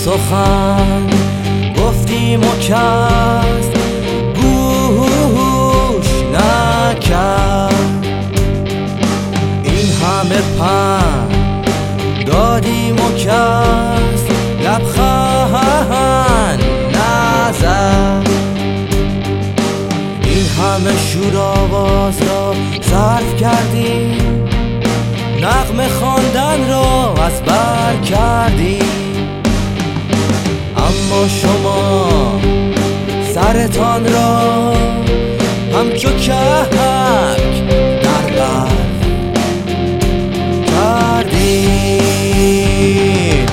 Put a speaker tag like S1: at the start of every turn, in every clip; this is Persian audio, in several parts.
S1: سخن گفتیم و کس گوش نکرد. این همه پند دادیم و کس لبخند نزد. این همه شور آواز را صرف کردیم، نغمه خواندن را از بر کردیم. اما شما سرتان را همچو کک در بر کردید.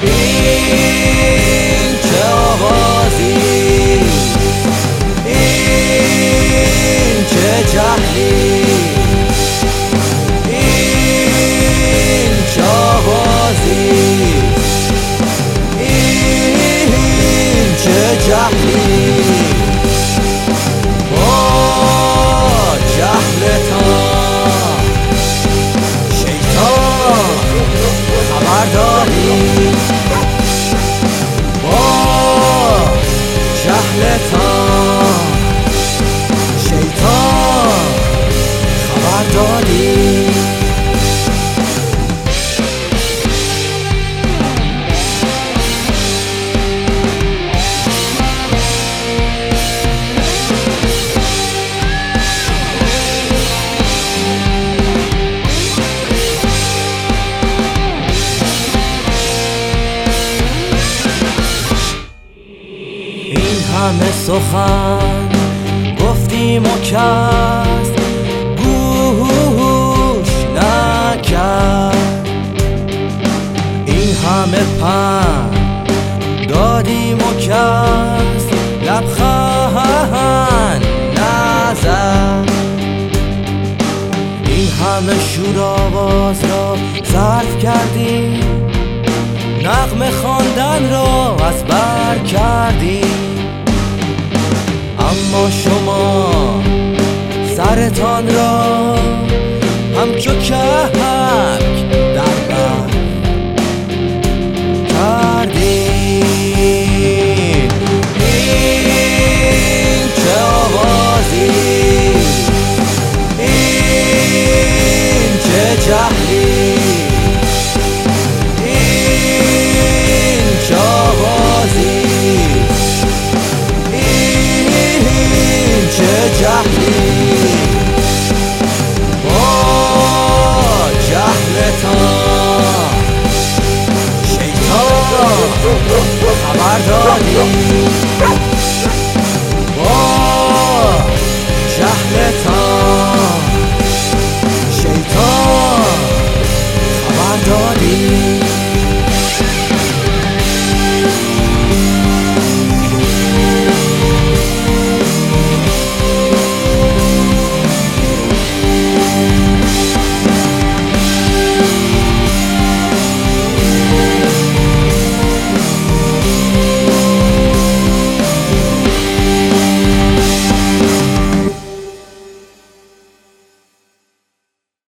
S1: این چه آوازی، این چه جهلی، این چه آوازی، این چه جهلی. با جهلتان شیطان خبر داری، با جهلتان شیطان خبر داری. همه سخن گفتیم و کس گوش نکرد. این همه پند دادیم و کس لبخند نزد. این همه شور آواز را صرف کردیم، نغمه خواندن را از بر کردیم. اما شما سرتان را همچو کک در بر کردید. این چه آوازی، این چه جهلی، این چه آوازی، چه جهلی. با جهلتان شیطان خبر داری، با جهلتان شیطان خبر داری.